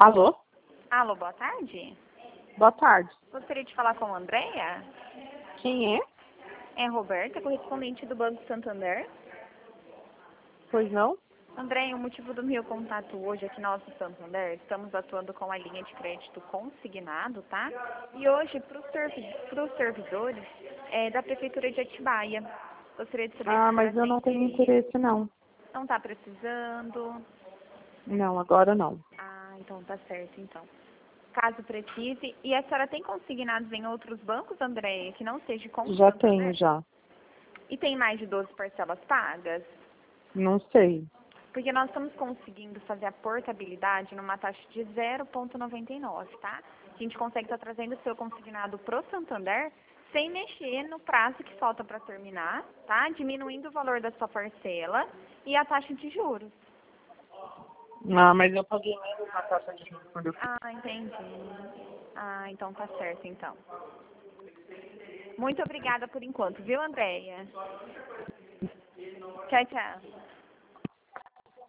Alô? Alô, boa tarde. Boa tarde. Gostaria de falar com a Andréia. Quem é? É a Roberta, correspondente do Banco Santander. Pois não? Andréia, o motivo do meu contato hoje é que nós do Santander estamos atuando com a linha de crédito consignado, tá? E hoje, para os servidores da Prefeitura de Atibaia. Gostaria de saber se a Mas senhora eu tem não tenho interesse. interesse, não. Não está precisando? Não, agora não. Ah, então tá certo, então. Caso precise. E a senhora tem consignados em outros bancos, Andréia, que não seja com o Já Santander? tenho, já. E tem mais de 12 parcelas pagas? Não sei. Porque nós estamos conseguindo fazer a portabilidade numa taxa de 0,99, tá? A gente consegue estar trazendo o seu consignado pro Santander sem mexer no prazo que falta para terminar, tá? Diminuindo o valor da sua parcela e a taxa de juros. Mas eu paguei menos na taxa de juros quando eu fiz. Ah, entendi. Ah, então tá certo, então. Muito obrigada por enquanto, viu, Andréia? Tchau, tchau.